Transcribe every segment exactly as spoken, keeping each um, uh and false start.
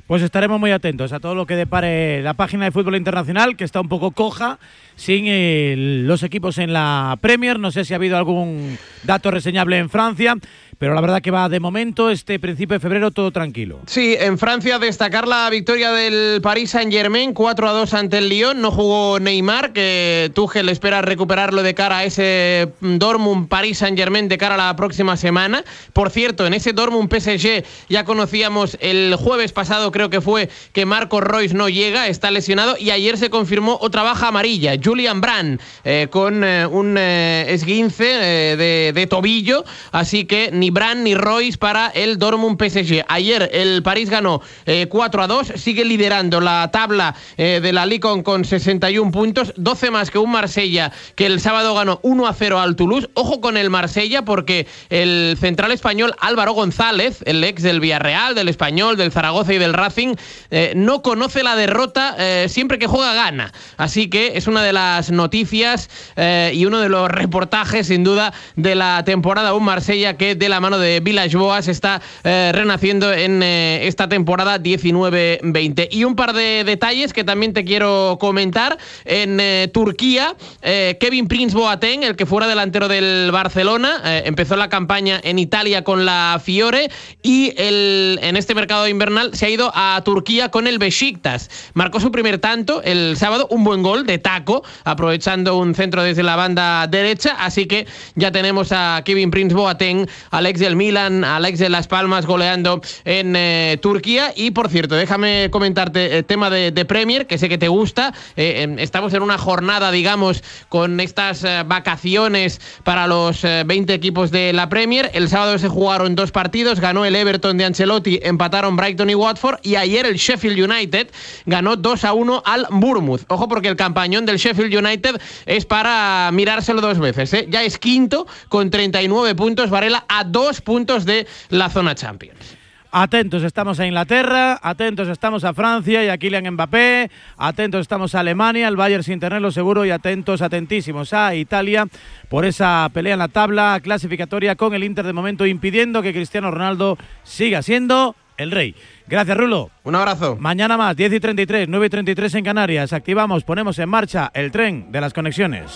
Pues estaremos muy atentos a todo lo que depare la página de fútbol internacional, que está un poco coja, sin eh, los equipos en la Premier. No sé si ha habido algún dato reseñable en Francia, pero la verdad que va de momento, este principio de febrero, todo tranquilo. Sí, en Francia destacar la victoria del Paris Saint-Germain, cuatro a dos ante el Lyon. No jugó Neymar, que Tuchel espera recuperarlo de cara a ese Dortmund Paris Saint-Germain de cara a la próxima semana. Por cierto, en ese Dortmund P S G ya conocíamos el jueves pasado, creo que fue, que Marco Reus no llega, está lesionado, y ayer se confirmó otra baja amarilla, Julian Brandt, eh, con eh, un eh, esguince eh, de, de tobillo, así que ni Brandt ni Reus para el Dortmund P S G. Ayer el París ganó eh, cuatro a dos, sigue liderando la tabla eh, de la Ligue uno con sesenta y un puntos, doce más que un Marsella, que el sábado ganó uno a cero al Toulouse. Ojo con el Marsella, porque el central español Álvaro González, el ex del Villarreal, del Español, del Zaragoza y del Racing, eh, no conoce la derrota, eh, siempre que juega gana. Así que es una de las noticias eh, y uno de los reportajes, sin duda, de la temporada. Un Marsella que de la mano de Villas-Boas está eh, renaciendo en eh, esta temporada diecinueve veinte. Y un par de detalles que también te quiero comentar. En eh, Turquía, eh, Kevin Prince Boateng, el que fuera delantero del Barcelona, eh, empezó la campaña en Italia con la Fiore, y el, en este mercado invernal se ha ido a Turquía con el Beşiktaş. Marcó su primer tanto el sábado, un buen gol de taco, aprovechando un centro desde la banda derecha. Así que ya tenemos a Kevin Prince Boateng, al ex del Milan, al ex de Las Palmas, goleando en eh, Turquía. Y por cierto, déjame comentarte el tema de, de Premier, que sé que te gusta. Eh, estamos en una jornada, digamos, con estas eh, vacaciones para los eh, veinte equipos de la Premier. El sábado se jugaron dos partidos, ganó el Everton de Ancelotti, empataron Brighton y Watford, y ayer el Sheffield United ganó dos a uno al Bournemouth. Ojo, porque el campañón del Sheffield United es para mirárselo dos veces, ¿eh? Ya es quinto con treinta y nueve puntos, Varela, a dos puntos de la zona Champions. Atentos estamos a Inglaterra, atentos estamos a Francia y a Kylian Mbappé, atentos estamos a Alemania, el Bayern sin tenerlo seguro, y atentos, atentísimos a Italia por esa pelea en la tabla clasificatoria con el Inter, de momento impidiendo que Cristiano Ronaldo siga siendo el rey. Gracias, Rulo. Un abrazo. Mañana más, diez y treinta y tres, nueve y treinta y tres en Canarias. Activamos, ponemos en marcha el tren de las conexiones.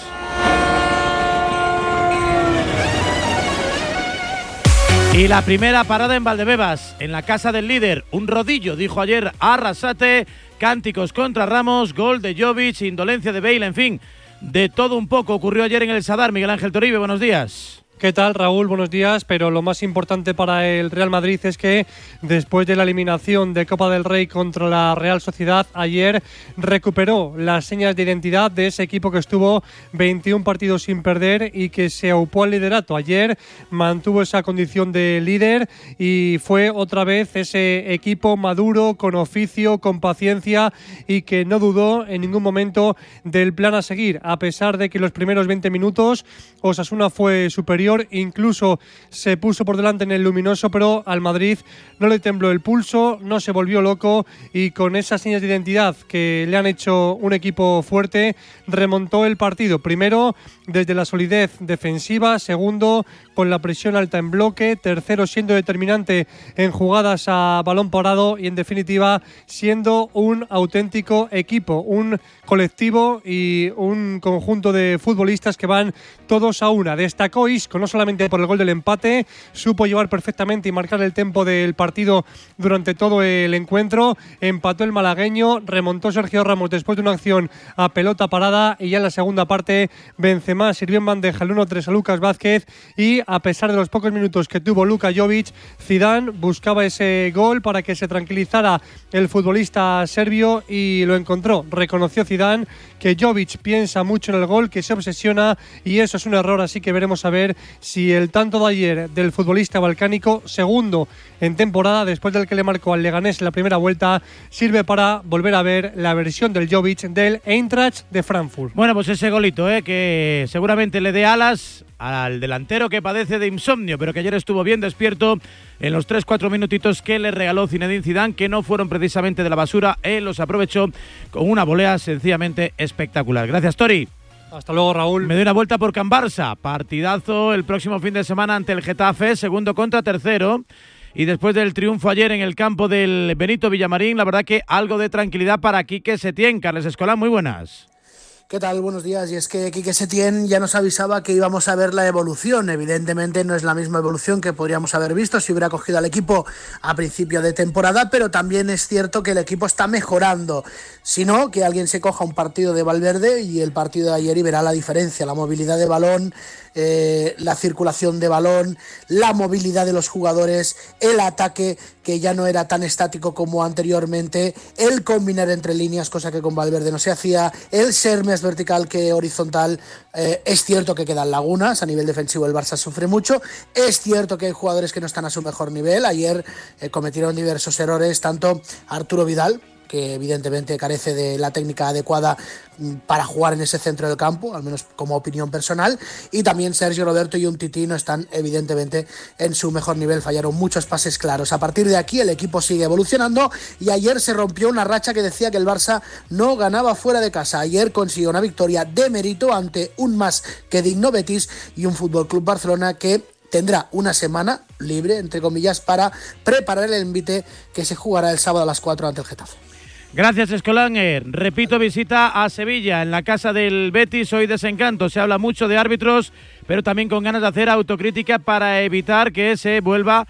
Y la primera parada en Valdebebas, en la casa del líder. Un rodillo, dijo ayer Arrasate, cánticos contra Ramos, gol de Jovic, indolencia de Bale, en fin, de todo un poco ocurrió ayer en el Sadar. Miguel Ángel Toribe, buenos días. ¿Qué tal, Raúl? Buenos días. Pero lo más importante para el Real Madrid es que después de la eliminación de Copa del Rey contra la Real Sociedad, ayer recuperó las señas de identidad de ese equipo que estuvo veintiún partidos sin perder y que se aupó al liderato. Ayer mantuvo esa condición de líder y fue otra vez ese equipo maduro, con oficio, con paciencia, y que no dudó en ningún momento del plan a seguir. A pesar de que los primeros veinte minutos Osasuna fue superior, incluso se puso por delante en el luminoso, pero al Madrid no le tembló el pulso, no se volvió loco, y con esas señas de identidad que le han hecho un equipo fuerte, remontó el partido. Primero desde la solidez defensiva, segundo con la presión alta en bloque, tercero siendo determinante en jugadas a balón parado, y en definitiva siendo un auténtico equipo, un colectivo y un conjunto de futbolistas que van todos a una. Destacó Isco, no solamente por el gol del empate, supo llevar perfectamente y marcar el tempo del partido durante todo el encuentro. Empató el malagueño, remontó Sergio Ramos después de una acción a pelota parada, y ya en la segunda parte Benzema sirvió en bandeja el uno tres a Lucas Vázquez, y a pesar de los pocos minutos que tuvo Luka Jovic, Zidane buscaba ese gol para que se tranquilizara el futbolista serbio, y lo encontró. Reconoció Zidane que Jovic piensa mucho en el gol, que se obsesiona, y eso es un error. Así que veremos a ver si el tanto de ayer del futbolista balcánico, segundo en temporada después del que le marcó al Leganés en la primera vuelta, sirve para volver a ver la versión del Jovic del Eintracht de Frankfurt. Bueno, pues ese golito, ¿eh? que seguramente le dé alas al delantero que padece de insomnio, pero que ayer estuvo bien despierto en los tres cuatro minutitos que le regaló Zinedine Zidane, que no fueron precisamente de la basura. Él los aprovechó con una volea sencillamente espectacular. Gracias, Tori. Hasta luego, Raúl. Me doy una vuelta por Can Barça. Partidazo el próximo fin de semana ante el Getafe, segundo contra tercero. y después del triunfo ayer en el campo del Benito Villamarín, la verdad que algo de tranquilidad para Quique Setién. Carles Escolán, muy buenas. ¿Qué tal? Buenos días. Y es que Quique Setién ya nos avisaba que íbamos a ver la evolución. Evidentemente no es la misma evolución que podríamos haber visto si hubiera cogido al equipo a principio de temporada, pero también es cierto que el equipo está mejorando. Si no, que alguien se coja un partido de Valverde y el partido de ayer y verá la diferencia, la movilidad de balón, eh, la circulación de balón, la movilidad de los jugadores, el ataque que ya no era tan estático como anteriormente, el combinar entre líneas, cosa que con Valverde no se hacía, el ser más vertical que horizontal. Eh, es cierto que quedan lagunas, a nivel defensivo el Barça sufre mucho, es cierto que hay jugadores que no están a su mejor nivel. Ayer eh, cometieron diversos errores, tanto Arturo Vidal, que evidentemente carece de la técnica adecuada para jugar en ese centro del campo, al menos como opinión personal, y también Sergio Roberto y Umtiti no están evidentemente en su mejor nivel, fallaron muchos pases claros. A partir de aquí el equipo sigue evolucionando y ayer se rompió una racha que decía que el Barça no ganaba fuera de casa. Ayer consiguió una victoria de mérito ante un más que digno Betis y un F C Barcelona que tendrá una semana libre, entre comillas, para preparar el envite que se jugará el sábado a las cuatro ante el Getafe. Gracias, Escolán. Eh, repito, visita a Sevilla, en la casa del Betis. Hoy desencanto, se habla mucho de árbitros, pero también con ganas de hacer autocrítica para evitar que se vuelva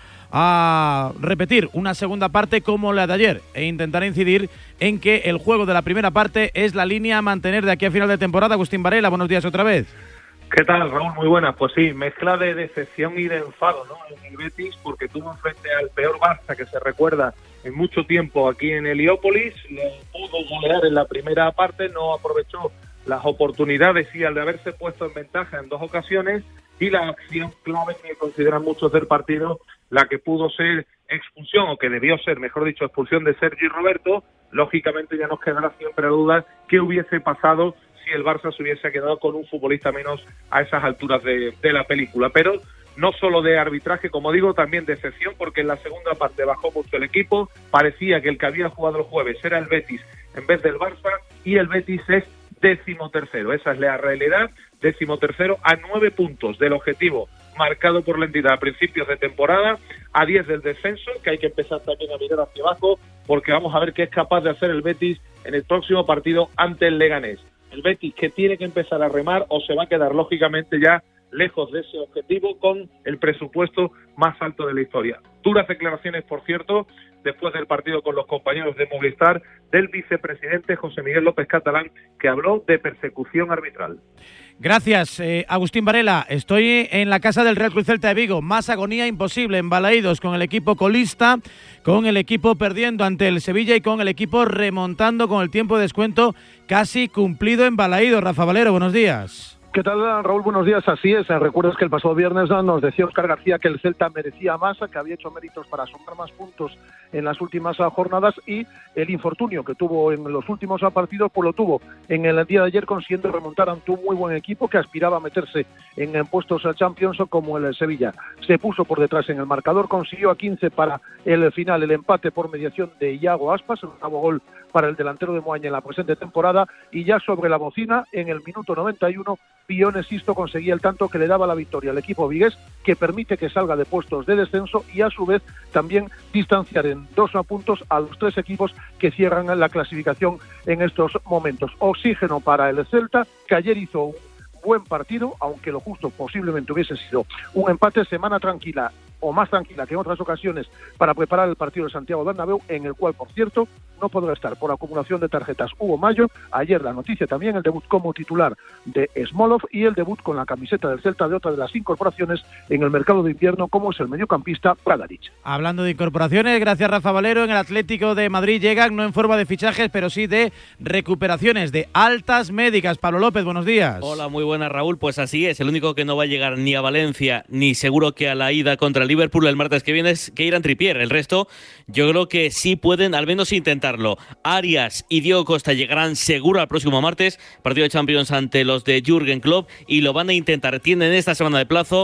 a repetir una segunda parte como la de ayer e intentar incidir en que el juego de la primera parte es la línea a mantener de aquí a final de temporada. Agustín Varela, buenos días otra vez. ¿Qué tal, Raúl? Muy buenas. Pues sí, mezcla de decepción y de enfado, ¿no?, en el Betis, porque tuvo frente al peor Barça que se recuerda en mucho tiempo aquí en Heliópolis. Lo pudo golear en la primera parte, no aprovechó las oportunidades y al de haberse puesto en ventaja en dos ocasiones, y la acción clave que consideran muchos del partido, la que pudo ser expulsión, o que debió ser, mejor dicho, expulsión de Sergi Roberto. Lógicamente ya nos quedará siempre duda qué hubiese pasado si el Barça se hubiese quedado con un futbolista menos a esas alturas de, de la película. Pero no solo de arbitraje, como digo, también de excepción, porque en la segunda parte bajó mucho el equipo. Parecía que el que había jugado el jueves era el Betis en vez del Barça, y el Betis es décimo tercero. Esa es la realidad, décimo tercero a nueve puntos del objetivo marcado por la entidad a principios de temporada, a diez del descenso, que hay que empezar también a mirar hacia abajo, porque vamos a ver qué es capaz de hacer el Betis en el próximo partido ante el Leganés. El Betis que tiene que empezar a remar o se va a quedar lógicamente ya lejos de ese objetivo con el presupuesto más alto de la historia. Duras declaraciones, por cierto, después del partido con los compañeros de Movistar, del vicepresidente José Miguel López Catalán, que habló de persecución arbitral. Gracias, eh, Agustín Varela. Estoy en la casa del Real Cruz Celta de Vigo. Más agonía imposible en Balaídos, con el equipo colista, con el equipo perdiendo ante el Sevilla y con el equipo remontando con el tiempo de descuento casi cumplido en Balaídos. Rafa Valero, buenos días. ¿Qué tal, Raúl? Buenos días. Así es. Recuerdas que el pasado viernes nos decía Óscar García que el Celta merecía más, que había hecho méritos para sumar más puntos en las últimas jornadas, y el infortunio que tuvo en los últimos partidos pues lo tuvo en el día de ayer, consiguiendo remontar ante un muy buen equipo que aspiraba a meterse en puestos Champions como el Sevilla. Se puso por detrás en el marcador, consiguió a quince para el final el empate por mediación de Iago Aspas, el octavo gol para el delantero de Moaña en la presente temporada, y ya sobre la bocina en el minuto noventa y uno Pione Sisto conseguía el tanto que le daba la victoria al equipo vigués, que permite que salga de puestos de descenso y a su vez también distanciar en dos puntos a los tres equipos que cierran la clasificación en estos momentos. Oxígeno para el Celta, que ayer hizo un buen partido, aunque lo justo posiblemente hubiese sido un empate. Semana tranquila, o más tranquila que en otras ocasiones, para preparar el partido de Santiago Bernabéu, en el cual, por cierto, no podrá estar por acumulación de tarjetas Hugo Mayo. Ayer la noticia también, el debut como titular de Smolov y el debut con la camiseta del Celta de otra de las incorporaciones en el mercado de invierno, como es el mediocampista Pradaric. Hablando de incorporaciones, gracias Rafa Valero, en el Atlético de Madrid llegan, no en forma de fichajes, pero sí de recuperaciones, de altas médicas. Pablo López, buenos días. Hola, muy buenas, Raúl. Pues así es, el único que no va a llegar ni a Valencia, ni seguro que a la ida contra el Liverpool el martes que viene es Kieran Trippier. El resto, yo creo que sí pueden al menos intentarlo. Arias y Diego Costa llegarán seguro al próximo martes, partido de Champions ante los de Jürgen Klopp, y lo van a intentar. Tienen esta semana de plazo.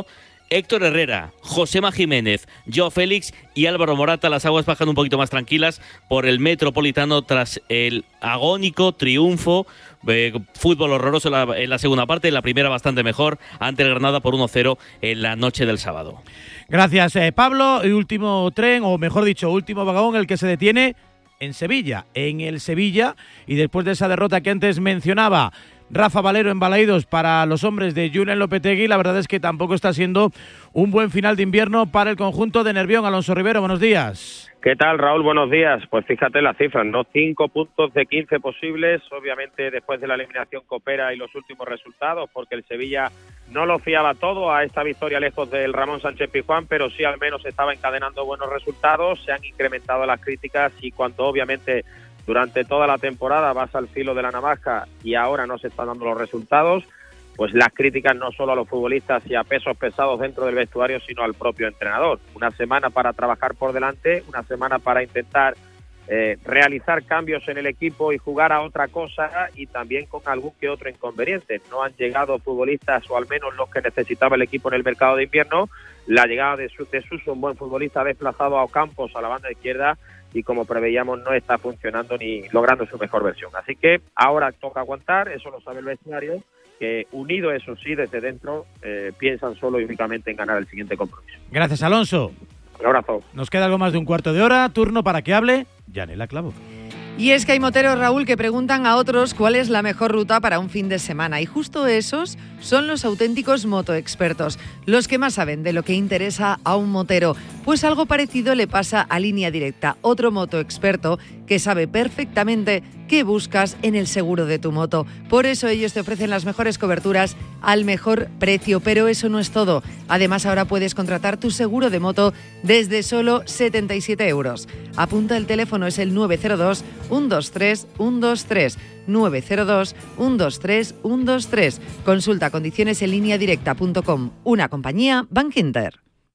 Héctor Herrera, Josema Jiménez, Joao Félix y Álvaro Morata. Las aguas bajan un poquito más tranquilas por el Metropolitano tras el agónico triunfo. Eh, fútbol horroroso en la, en la segunda parte, en la primera bastante mejor, ante el Granada por uno cero en la noche del sábado. Gracias, eh, Pablo. Y último tren, o mejor dicho, último vagón, el que se detiene en Sevilla, en el Sevilla, y después de esa derrota que antes mencionaba Rafa Valero en Balaídos para los hombres de Julen Lopetegui, la verdad es que tampoco está siendo un buen final de invierno para el conjunto de Nervión. Alonso Rivero, buenos días. ¿Qué tal, Raúl? Buenos días. Pues fíjate las cifras, ¿no? Cinco puntos de quince posibles, obviamente después de la eliminación Copera y los últimos resultados, porque el Sevilla no lo fiaba todo a esta victoria lejos del Ramón Sánchez Pizjuán, pero sí al menos estaba encadenando buenos resultados. Se han incrementado las críticas y cuando obviamente durante toda la temporada vas al filo de la navaja y ahora no se están dando los resultados, pues las críticas no solo a los futbolistas y a pesos pesados dentro del vestuario, sino al propio entrenador. Una semana para trabajar por delante, una semana para intentar eh, realizar cambios en el equipo y jugar a otra cosa, y también con algún que otro inconveniente. No han llegado futbolistas, o al menos los que necesitaba el equipo en el mercado de invierno. La llegada de, de Suso, un buen futbolista, desplazado a Ocampos a la banda izquierda, y como preveíamos no está funcionando ni logrando su mejor versión. Así que ahora toca aguantar, eso lo sabe el vestuario, que unido eso sí desde dentro eh, piensan solo y únicamente en ganar el siguiente compromiso. Gracias, Alonso. Un abrazo. Nos queda algo más de un cuarto de hora, turno para que hable Yanela Clavo. Y es que hay moteros, Raúl, que preguntan a otros cuál es la mejor ruta para un fin de semana. Y justo esos son los auténticos motoexpertos, los que más saben de lo que interesa a un motero. Pues algo parecido le pasa a Línea Directa, otro motoexperto que sabe perfectamente qué buscas en el seguro de tu moto. Por eso ellos te ofrecen las mejores coberturas al mejor precio. Pero eso no es todo. Además, ahora puedes contratar tu seguro de moto desde solo setenta y siete euros. Apunta el teléfono, es el nueve cero dos, uno dos tres, uno dos tres. nueve cero dos, uno dos tres, uno dos tres. Consulta condiciones en línea directa punto com. Una compañía Bankinter.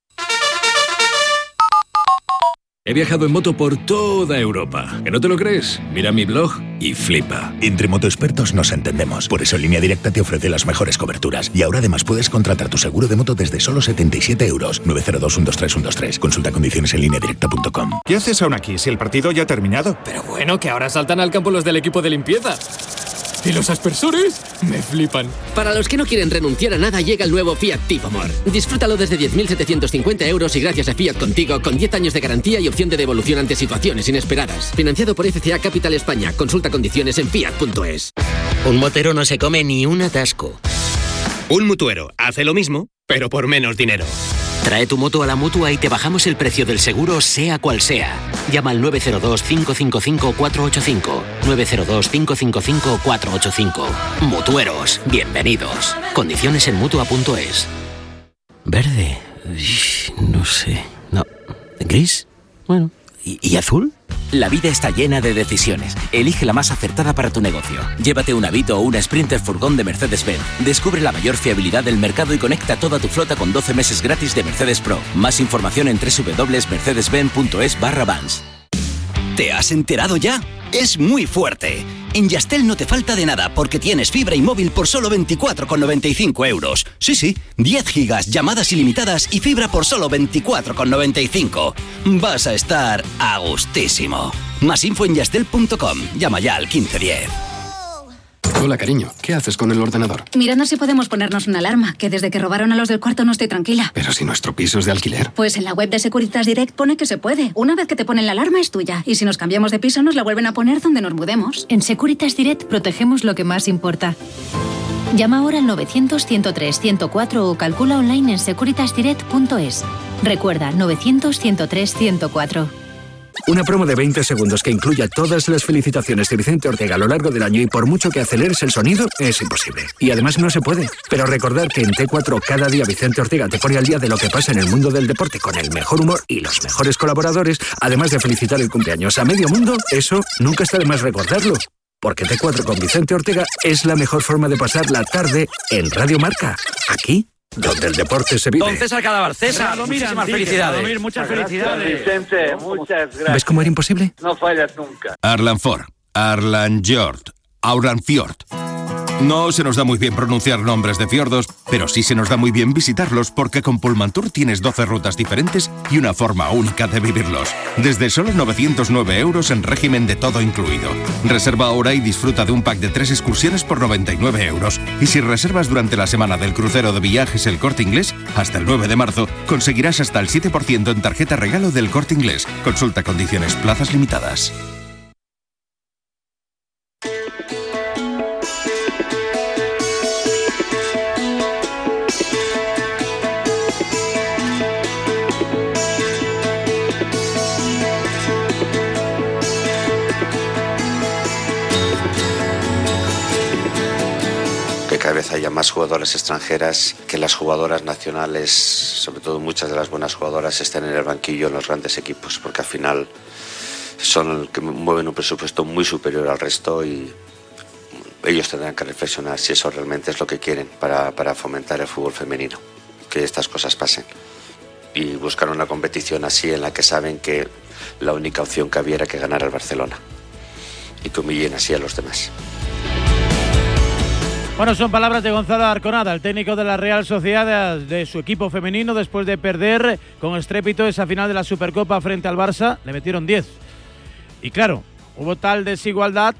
He viajado en moto por toda Europa. ¿Que no te lo crees? Mira mi blog y flipa. Entre motoexpertos nos entendemos. Por eso Línea Directa te ofrece las mejores coberturas. Y ahora además puedes contratar tu seguro de moto desde solo setenta y siete euros. nueve cero dos, uno dos tres, uno dos tres. Consulta condiciones en línea directa punto com. ¿Qué haces aún aquí si el partido ya ha terminado? Pero bueno, que ahora saltan al campo los del equipo de limpieza. ¿Y los aspersores? Me flipan. Para los que no quieren renunciar a nada, llega el nuevo Fiat Tipo More. Disfrútalo desde diez mil setecientos cincuenta euros y gracias a Fiat Contigo, con diez años de garantía y opción de devolución ante situaciones inesperadas. Financiado por F C A Capital España. Consulta condiciones en fiat punto es. Un motero no se come ni un atasco. Un mutuero hace lo mismo, pero por menos dinero. Trae tu moto a la Mutua y te bajamos el precio del seguro, sea cual sea. Llama al nueve cero dos, cinco cinco cinco, cuatro ocho cinco. nueve cero dos, cinco cinco cinco, cuatro ocho cinco. Mutueros, bienvenidos. Condiciones en mutua punto es. Verde, no sé. No. ¿Gris? Bueno. ¿Y, ¿Y azul? La vida está llena de decisiones. Elige la más acertada para tu negocio. Llévate un Avito o una Sprinter furgón de Mercedes-Benz. Descubre la mayor fiabilidad del mercado y conecta toda tu flota con doce meses gratis de Mercedes Pro. Más información en doble u doble u doble u punto mercedes benz punto es barra vans. ¿Te has enterado ya? Es muy fuerte. En Yastel no te falta de nada porque tienes fibra y móvil por solo veinticuatro con noventa y cinco euros. Sí, sí, diez gigas, llamadas ilimitadas y fibra por solo veinticuatro con noventa y cinco. Vas a estar a gustísimo. Más info en yastel punto com. Llama ya al quince diez. Hola, cariño. ¿Qué haces con el ordenador? Mirando si podemos ponernos una alarma, que desde que robaron a los del cuarto no estoy tranquila. Pero si nuestro piso es de alquiler. Pues en la web de Securitas Direct pone que se puede. Una vez que te ponen la alarma es tuya. Y si nos cambiamos de piso nos la vuelven a poner donde nos mudemos. En Securitas Direct protegemos lo que más importa. Llama ahora al novecientos, ciento tres, ciento cuatro o calcula online en securitas direct punto es. Recuerda, novecientos, ciento tres, ciento cuatro. Una promo de veinte segundos que incluya todas las felicitaciones de Vicente Ortega a lo largo del año y por mucho que aceleres el sonido, es imposible. Y además no se puede. Pero recordar que en T cuatro cada día Vicente Ortega te pone al día de lo que pasa en el mundo del deporte con el mejor humor y los mejores colaboradores, además de felicitar el cumpleaños a medio mundo, eso nunca está de más recordarlo. Porque T cuatro con Vicente Ortega es la mejor forma de pasar la tarde en Radio Marca. Aquí, donde el deporte se vive. Don César Cadaval, César, muchísimas felicidades. Radomir, muchas felicidades. Vicente, muchas gracias. ¿Ves cómo era imposible? No fallas nunca. Arlan Ford, Arlan Fjord, Auran Fjord. No se nos da muy bien pronunciar nombres de fiordos, pero sí se nos da muy bien visitarlos porque con Pullmantur tienes doce rutas diferentes y una forma única de vivirlos. Desde solo novecientos nueve euros en régimen de todo incluido. Reserva ahora y disfruta de un pack de tres excursiones por noventa y nueve euros. Y si reservas durante la semana del crucero de viajes El Corte Inglés, hasta el nueve de marzo, conseguirás hasta el siete por ciento en tarjeta regalo del Corte Inglés. Consulta condiciones, plazas limitadas. Cada vez haya más jugadoras extranjeras, que las jugadoras nacionales, sobre todo muchas de las buenas jugadoras, estén en el banquillo en los grandes equipos, porque al final son los que mueven un presupuesto muy superior al resto y ellos tendrán que reflexionar si eso realmente es lo que quieren para, para fomentar el fútbol femenino, que estas cosas pasen y buscar una competición así en la que saben que la única opción que había era que ganara el Barcelona y que humillen así a los demás. Bueno, son palabras de Gonzalo Arconada, el técnico de la Real Sociedad, de su equipo femenino, después de perder con estrépito esa final de la Supercopa frente al Barça. Le metieron diez. Y claro, hubo tal desigualdad,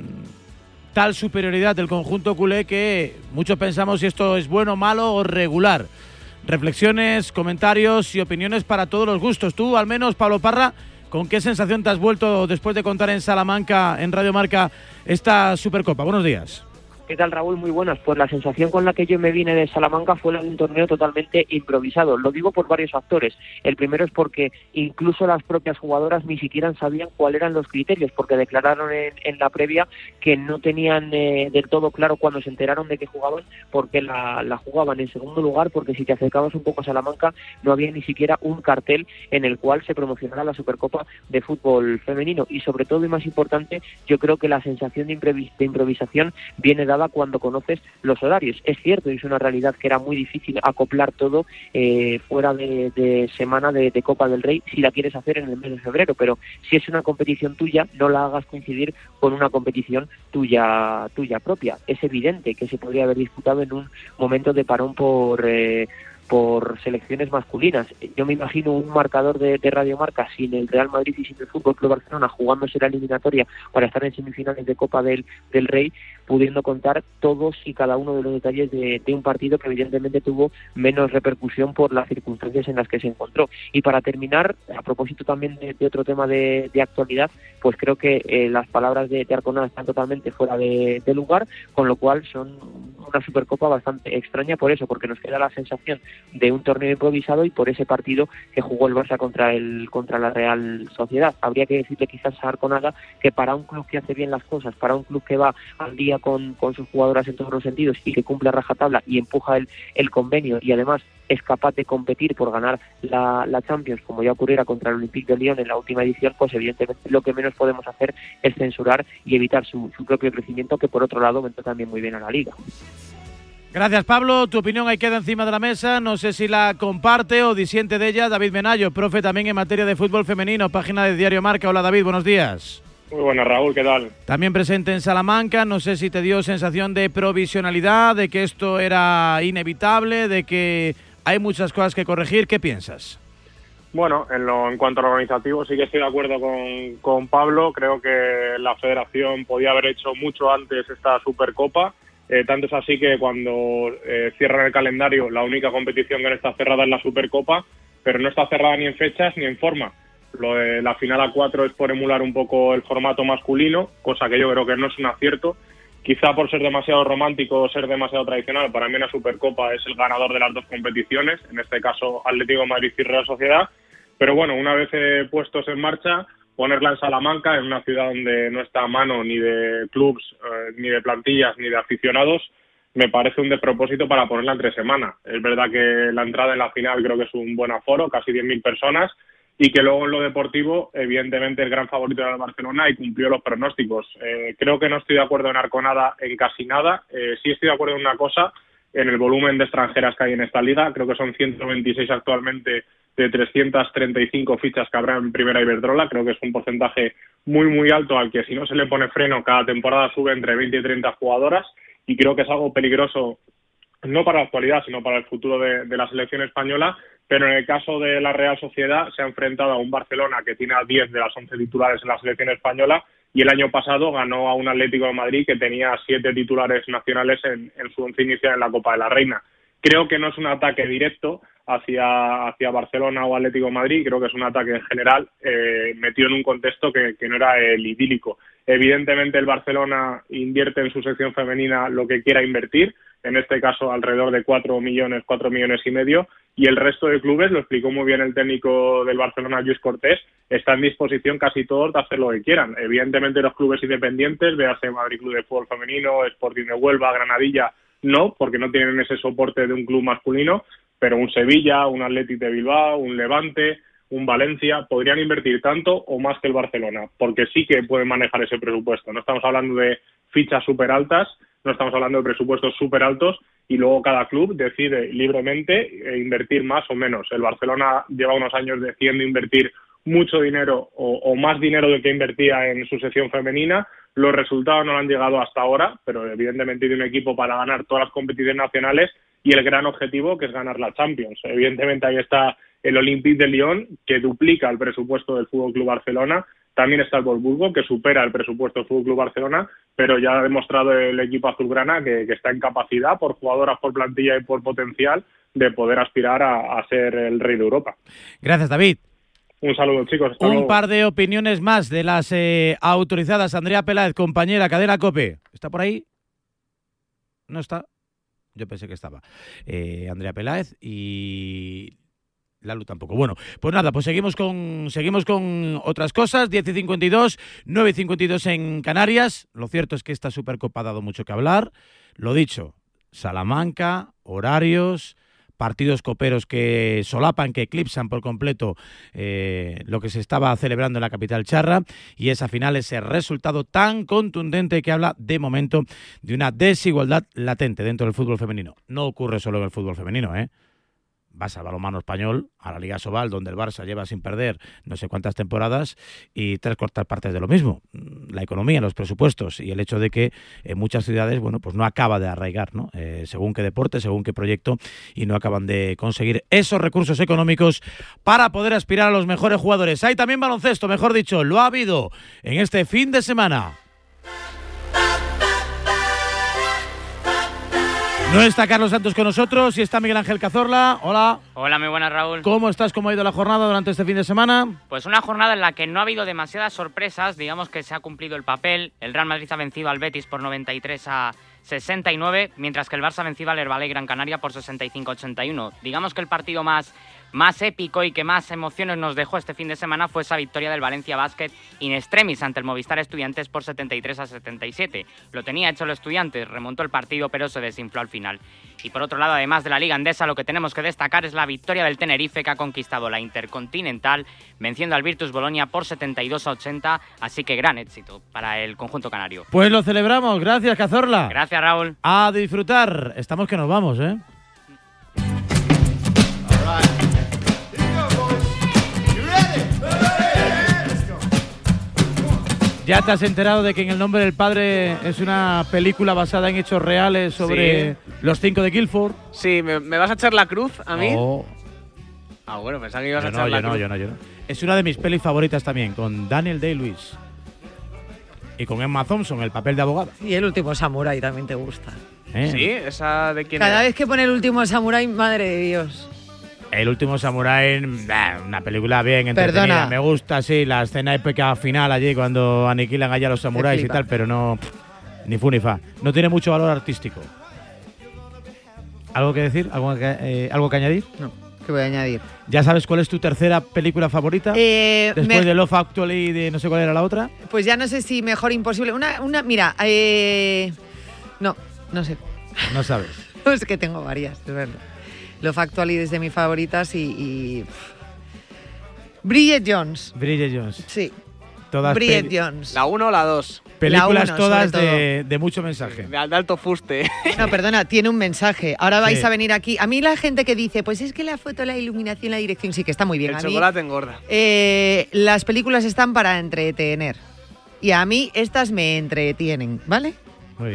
tal superioridad del conjunto culé que muchos pensamos si esto es bueno, malo o regular. Reflexiones, comentarios y opiniones para todos los gustos. Tú, al menos, Pablo Parra, ¿con qué sensación te has vuelto después de contar en Salamanca, en Radio Marca, esta Supercopa? Buenos días. ¿Qué tal, Raúl? Muy buenas. Pues la sensación con la que yo me vine de Salamanca fue la de un torneo totalmente improvisado. Lo digo por varios factores. El primero es porque incluso las propias jugadoras ni siquiera sabían cuáles eran los criterios, porque declararon en, en la previa que no tenían eh, del todo claro cuando se enteraron de que jugaban, porque la, la jugaban. En segundo lugar, porque si te acercabas un poco a Salamanca, no había ni siquiera un cartel en el cual se promocionara la Supercopa de fútbol femenino. Y sobre todo, y más importante, yo creo que la sensación de, improvis- de improvisación viene dada cuando conoces los horarios. Es cierto, y es una realidad que era muy difícil acoplar todo eh, fuera de, de semana de, de Copa del Rey si la quieres hacer en el mes de febrero, pero si es una competición tuya, no la hagas coincidir con una competición tuya tuya propia. Es evidente que se podría haber disputado en un momento de parón por... Eh, por selecciones masculinas. Yo me imagino un marcador de, de Radio Marca sin el Real Madrid y sin el Fútbol Club Barcelona jugándose la eliminatoria para estar en semifinales de Copa del, del Rey, pudiendo contar todos y cada uno de los detalles de, de un partido que evidentemente tuvo menos repercusión por las circunstancias en las que se encontró. Y para terminar, a propósito también de, de otro tema de, de actualidad, pues creo que eh, las palabras de, de Arconada están totalmente fuera de, de lugar, con lo cual son una Supercopa bastante extraña por eso, porque nos queda la sensación de un torneo improvisado y por ese partido que jugó el Barça contra el contra la Real Sociedad. Habría que decirle quizás a Arconada que para un club que hace bien las cosas, para un club que va al día con, con sus jugadoras en todos los sentidos y que cumple a rajatabla y empuja el, el convenio y además es capaz de competir por ganar la, la Champions, como ya ocurriera contra el Olympique de Lyon en la última edición, pues evidentemente lo que menos podemos hacer es censurar y evitar su, su propio crecimiento, que por otro lado vendrá también muy bien a la Liga. Gracias, Pablo. Tu opinión ahí queda encima de la mesa. No sé si la comparte o disiente de ella David Menayo, profe también en materia de fútbol femenino, página de Diario Marca. Hola, David, buenos días. Muy buenas, Raúl, ¿qué tal? También presente en Salamanca. No sé si te dio sensación de provisionalidad, de que esto era inevitable, de que hay muchas cosas que corregir. ¿Qué piensas? Bueno, en, lo, en cuanto a lo organizativo sí que estoy de acuerdo con, con Pablo. Creo que la federación podía haber hecho mucho antes esta Supercopa. Eh, tanto es así que cuando eh, cierran el calendario, la única competición que no está cerrada es la Supercopa, pero no está cerrada ni en fechas ni en forma. Lo de la final a cuatro es por emular un poco el formato masculino, cosa que yo creo que no es un acierto. Quizá por ser demasiado romántico o ser demasiado tradicional, para mí la Supercopa es el ganador de las dos competiciones, en este caso Atlético de Madrid y Real Sociedad. Pero bueno, una vez eh, puestos en marcha, ponerla en Salamanca, en una ciudad donde no está a mano ni de clubs, eh, ni de plantillas, ni de aficionados, me parece un despropósito para ponerla entre semana. Es verdad que la entrada en la final creo que es un buen aforo, casi diez mil personas, y que luego en lo deportivo, evidentemente el gran favorito era el Barcelona y cumplió los pronósticos. Eh, creo que no estoy de acuerdo en Arconada en casi nada. Eh, sí estoy de acuerdo en una cosa, en el volumen de extranjeras que hay en esta liga. Creo que son ciento veintiséis actualmente de trescientas treinta y cinco fichas que habrá en Primera Iberdrola. Creo que es un porcentaje muy muy alto al que si no se le pone freno cada temporada sube entre veinte y treinta jugadoras, y creo que es algo peligroso, no para la actualidad, sino para el futuro de, de la selección española. Pero en el caso de la Real Sociedad se ha enfrentado a un Barcelona que tiene a diez de las once titulares en la selección española, y el año pasado ganó a un Atlético de Madrid que tenía siete titulares nacionales en, en su once inicial en la Copa de la Reina. Creo que no es un ataque directo hacia, hacia Barcelona o Atlético de Madrid, creo que es un ataque en general eh, metido en un contexto que, que no era el idílico. Evidentemente el Barcelona invierte en su sección femenina lo que quiera invertir, en este caso alrededor de cuatro millones, cuatro millones y medio, y el resto de clubes, lo explicó muy bien el técnico del Barcelona, Lluís Cortés, está en disposición casi todos de hacer lo que quieran. Evidentemente los clubes independientes, véase Madrid Club de Fútbol Femenino, Sporting de Huelva, Granadilla, no, porque no tienen ese soporte de un club masculino, pero un Sevilla, un Athletic de Bilbao, un Levante, un Valencia, podrían invertir tanto o más que el Barcelona, porque sí que pueden manejar ese presupuesto. No estamos hablando de fichas súper altas, no estamos hablando de presupuestos súper altos, y luego cada club decide libremente invertir más o menos. El Barcelona lleva unos años decidiendo invertir mucho dinero o, o más dinero del que invertía en su sección femenina. Los resultados no han llegado hasta ahora, pero evidentemente tiene un equipo para ganar todas las competiciones nacionales y el gran objetivo, que es ganar la Champions. Evidentemente ahí está el Olympique de Lyon, que duplica el presupuesto del F C Barcelona. También está el Wolfsburgo, que supera el presupuesto del F C Barcelona, pero ya ha demostrado el equipo azulgrana que, que está en capacidad, por jugadoras, por plantilla y por potencial, de poder aspirar a, a ser el rey de Europa. Gracias, David. Un saludo, chicos. Hasta Un luego. par de opiniones más de las eh, autorizadas. Andrea Peláez, compañera, Cadena COPE. ¿Está por ahí? ¿No está? Yo pensé que estaba. Eh, Andrea Peláez y Lalu tampoco. Bueno, pues nada, pues seguimos con seguimos con otras cosas. diez y cincuenta y dos, nueve y cincuenta y dos en Canarias. Lo cierto es que esta Supercopa ha dado mucho que hablar. Lo dicho, Salamanca, horarios, partidos coperos que solapan, que eclipsan por completo eh, lo que se estaba celebrando en la capital charra, y esa final, ese resultado tan contundente que habla de momento de una desigualdad latente dentro del fútbol femenino. No ocurre solo en el fútbol femenino, ¿eh? Vas al balonmano español, a la Liga Sobal, donde el Barça lleva sin perder no sé cuántas temporadas y tres cuartas partes de lo mismo. La economía, los presupuestos y el hecho de que en muchas ciudades, bueno, pues no acaba de arraigar, ¿no? Eh, según qué deporte, según qué proyecto, y no acaban de conseguir esos recursos económicos para poder aspirar a los mejores jugadores. Hay también baloncesto, mejor dicho, lo ha habido en este fin de semana. No está Carlos Santos con nosotros y está Miguel Ángel Cazorla. Hola. Hola, muy buenas, Raúl. ¿Cómo estás? ¿Cómo ha ido la jornada durante este fin de semana? Pues una jornada en la que no ha habido demasiadas sorpresas. Digamos que se ha cumplido el papel. El Real Madrid ha vencido al Betis por noventa y tres a sesenta y nueve, mientras que el Barça ha vencido al Herbalife Gran Canaria por sesenta y cinco a ochenta y uno. Digamos que el partido más, más épico y que más emociones nos dejó este fin de semana fue esa victoria del Valencia Basket in extremis ante el Movistar Estudiantes por setenta y tres a setenta y siete. Lo tenía hecho el Estudiantes, remontó el partido, pero se desinfló al final. Y por otro lado, además de la Liga Endesa, lo que tenemos que destacar es la victoria del Tenerife, que ha conquistado la Intercontinental, venciendo al Virtus Bolonia por setenta y dos a ochenta, así que gran éxito para el conjunto canario. Pues lo celebramos, gracias Cazorla. Gracias, Raúl. A disfrutar, estamos que nos vamos, ¿eh? ¿Ya te has enterado de que En el nombre del padre es una película basada en hechos reales sobre sí. los cinco de Guildford? Sí, ¿me, ¿me vas a echar la cruz a mí? No. Ah, bueno, pensaba que ibas yo a no, echar la yo cruz. No, yo no, yo no. Es una de mis pelis favoritas también, con Daniel Day-Lewis. Y con Emma Thompson, el papel de abogada. Y El último samurái también te gusta. ¿Eh? Sí, esa de quién Cada era? vez que pone El último samurái, madre de Dios. El último samurái, una película bien entretenida. Perdona. Me gusta, sí, la escena épica final allí cuando aniquilan allá a los samuráis y tal, pero no, ni fu ni fa. No tiene mucho valor artístico. ¿Algo que decir? ¿Algo que, eh, ¿algo que añadir? No, ¿qué voy a añadir? ¿Ya sabes cuál es tu tercera película favorita? Eh, Después me... de Love Actually y de no sé cuál era la otra. Pues ya no sé si Mejor Imposible. Una, una, mira, eh... no, no sé. No sabes. Es que tengo varias, es verdad. Love Actually es de mis favoritas y... y... Bridget Jones. Bridget Jones. Sí. Todas Bridget peli- Jones. ¿La uno o la dos? Películas uno, todas sobre de, de mucho mensaje. De, de alto fuste. No, perdona, tiene un mensaje. Ahora vais Sí. a venir aquí. A mí la gente que dice, pues es que la foto, la iluminación, la dirección, sí que está muy bien. El a mí, chocolate engorda. eh, las películas están para entretener. Y a mí estas me entretienen, ¿vale? Muy bien.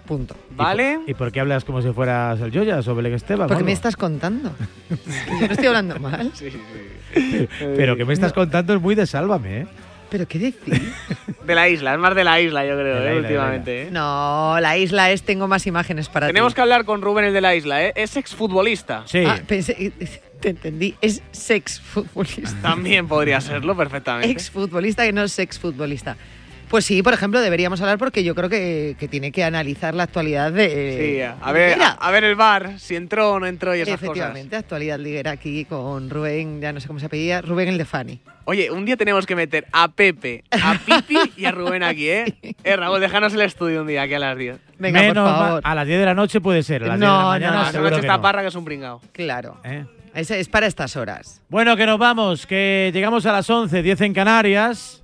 Punto. ¿Vale? ¿Y por, ¿Y por qué hablas como si fueras el Joyas o Belén Esteban? Porque ¿no? me estás contando. Yo no estoy hablando mal. Sí, sí. Pero, pero que me estás contando es muy de Sálvame, ¿eh? ¿Pero qué decís? De la isla, es más de la isla, yo creo, De la ¿eh? isla, últimamente. de la ¿eh? No, la isla es, tengo más imágenes para Tenemos ti. que hablar con Rubén, el de la isla, ¿eh? Es exfutbolista. Sí. Ah, pensé, te entendí, es sexfutbolista. También podría serlo perfectamente. Exfutbolista que no es sexfutbolista. Pues sí, por ejemplo, deberíamos hablar porque yo creo que, que tiene que analizar la actualidad de... Sí, a ver, a, a ver el V A R, si entró o no entró y esas Efectivamente, cosas. actualidad liguera aquí con Rubén, ya no sé cómo se apellida, Rubén el de Fanny. Oye, un día tenemos que meter a Pepe, a Pipi y a Rubén aquí, ¿eh? Eh, Raúl, déjanos el estudio un día aquí a las diez. Venga, Menos por favor. ma- a las diez de la noche puede ser, a las No, diez de la mañana no, Esa seguro noche que está no. Parra, que es un pringao. Claro, ¿Eh? es, es para estas horas. Bueno, que nos vamos, que llegamos a las once, diez en Canarias.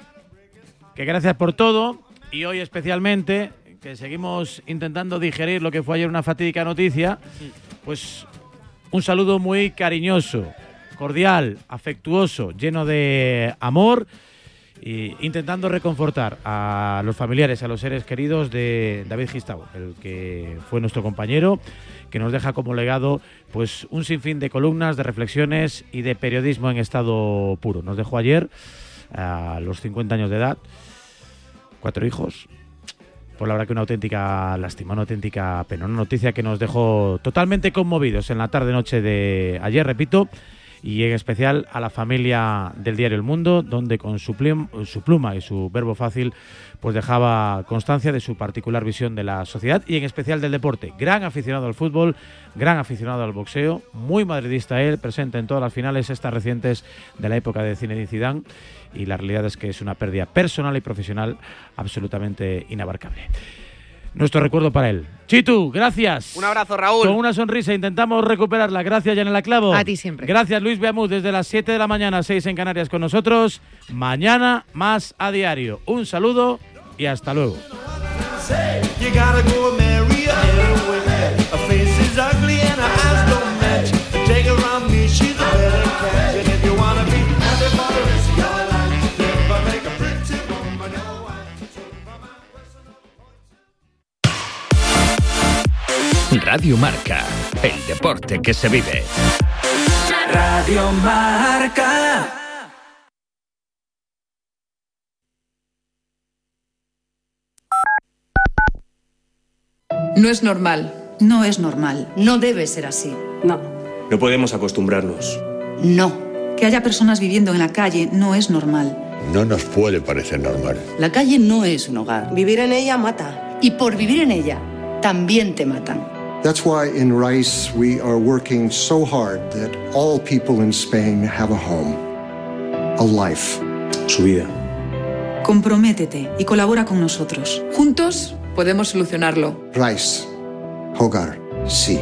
Que gracias por todo. Y hoy especialmente, que seguimos intentando digerir lo que fue ayer una fatídica noticia, pues un saludo muy cariñoso, cordial, afectuoso, lleno de amor, y intentando reconfortar a los familiares, a los seres queridos de David Gistau, el que fue nuestro compañero, que nos deja como legado pues un sinfín de columnas, de reflexiones y de periodismo en estado puro. Nos dejó ayer, a los cincuenta años de edad, cuatro hijos. Por la verdad que una auténtica lástima, una auténtica pena. Una noticia que nos dejó totalmente conmovidos en la tarde-noche de ayer, repito, y en especial a la familia del diario El Mundo, donde con su, plum, su pluma y su verbo fácil pues dejaba constancia de su particular visión de la sociedad y en especial del deporte. Gran aficionado al fútbol, gran aficionado al boxeo, muy madridista él, presente en todas las finales, estas recientes de la época de Zinedine Zidane, y la realidad es que es una pérdida personal y profesional absolutamente inabarcable. Nuestro recuerdo para él. Chitu, gracias. Un abrazo, Raúl. Con una sonrisa intentamos recuperarla. Gracias, Yanela Clavo. A ti siempre. Gracias, Luis Beamud, desde las siete de la mañana, seis en Canarias con nosotros. Mañana más a diario. Un saludo y hasta luego. Radio Marca, el deporte que se vive. Radio Marca. No es normal. No es normal. No debe ser así. No. No podemos acostumbrarnos. No. Que haya personas viviendo en la calle no es normal. No nos puede parecer normal. La calle no es un hogar. Vivir en ella mata. Y por vivir en ella, también te matan. That's why in Rice we are working so hard that all people in Spain have a home, a life. Su vida. Comprométete y colabora con nosotros. Juntos podemos solucionarlo. Rice, hogar, sí.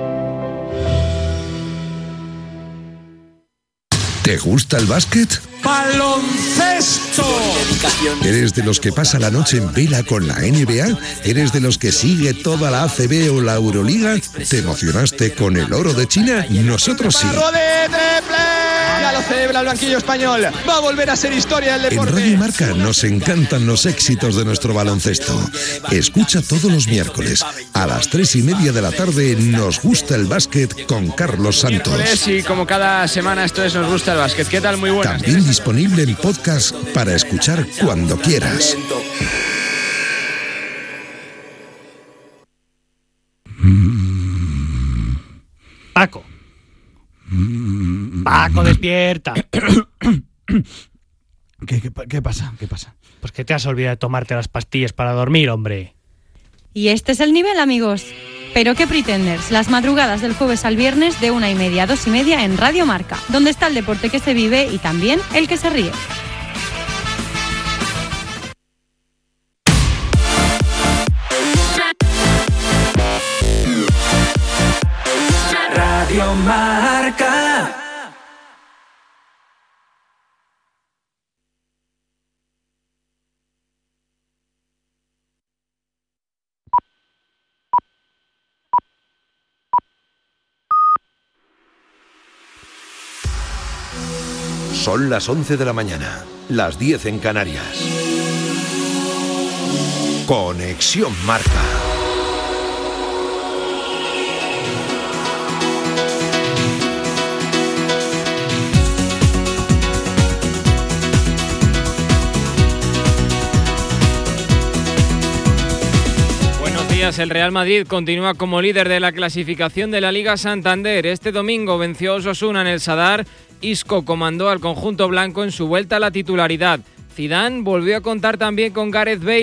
¿Te gusta el básquet? ¡Baloncesto! ¿Eres de los que pasa la noche en vela con la N B A? ¿Eres de los que sigue toda la A C B o la Euroliga? ¿Te emocionaste con el oro de China? Nosotros sí. Ya lo celebra el banquillo español. Va a volver a ser historia el En deporte. Radio Marca nos encantan los éxitos de nuestro baloncesto. Escucha todos los miércoles a las tres y media de la tarde Nos Gusta el Básquet con Carlos Santos. Y como cada semana esto es Nos Gusta el Básquet. ¿Qué tal? Muy buenas. También disponible en podcast para escuchar cuando quieras. Paco. Paco, despierta. ¿Qué, qué, ¿Qué pasa? ¿Qué pasa? Pues que te has olvidado de tomarte las pastillas para dormir, hombre. Y este es el nivel, amigos. Pero qué Pretenders, las madrugadas del jueves al viernes de una y media a dos y media en Radio Marca, donde está el deporte que se vive y también el que se ríe. Radio Marca. Son las once de la mañana, las diez en Canarias. Conexión Marca. días el Real Madrid continúa como líder de la clasificación de la Liga Santander. Este domingo venció a Osasuna en el Sadar. Isco comandó al conjunto blanco en su vuelta a la titularidad. Zidane volvió a contar también con Gareth Bale.